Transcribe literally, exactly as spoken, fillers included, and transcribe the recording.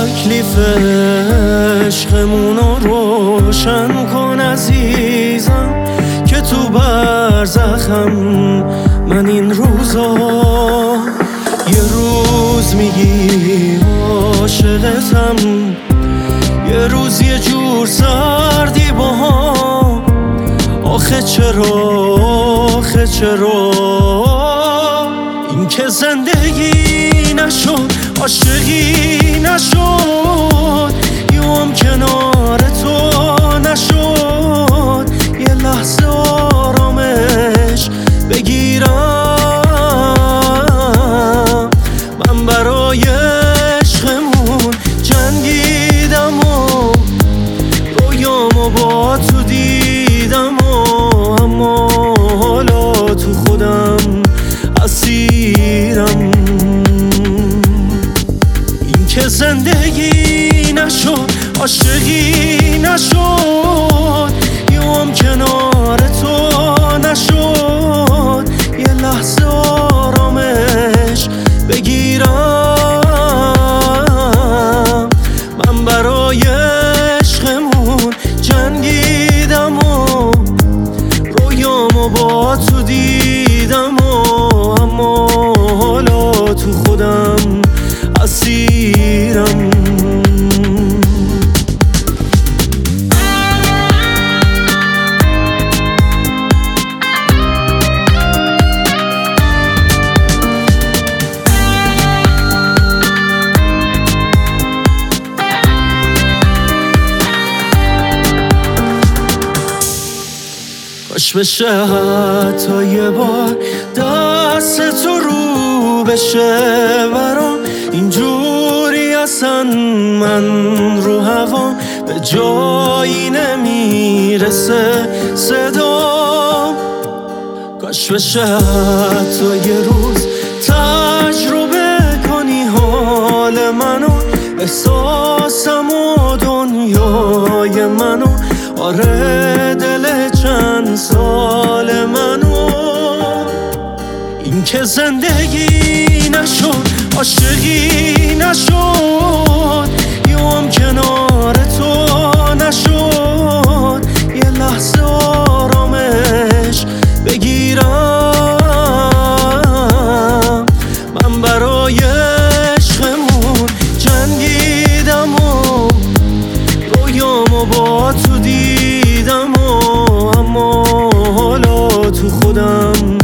تکلیف عشقمونو روشن کن عزیزم، که تو برزخم من این روزا. یه روز میگی عاشقتم، یه روز یه جور سردی با هم. آخه چرا آخه چرا این که زندگی نشد، عاشقی نشد، یوم کنار تو نشد. یه لحظه آرامش بگیرم، من برای عشقمون جنگیدم و رویامو با تو دیدم و اما حالا تو خودم اسیرم. این که زندگی نشد، عاشقی نشد، یوم کنار تو نشد. یه لحظه آرامش بگیرم، من برای عشقمون جنگیدم و رویامو با تو دیدم و اما حالا تو خودم اسیرم. کاش بشه حتی یه بار دست تو رو بشه برام، اینجوری اصلا من رو هوام به جایی نمیرسه صدام. کاش بشه حتی یه روز تجربه کنی حال منو، احساسم و دنیای منو. آره دل چند سال منو. این که زندگی نشد، عاشقی نشد، یوم کنار تو نشد. یه لحظه آرامش بگیرم، من برای عشقمون جنگیدم و رویامو با تو دیدم و اما حالا تو خودم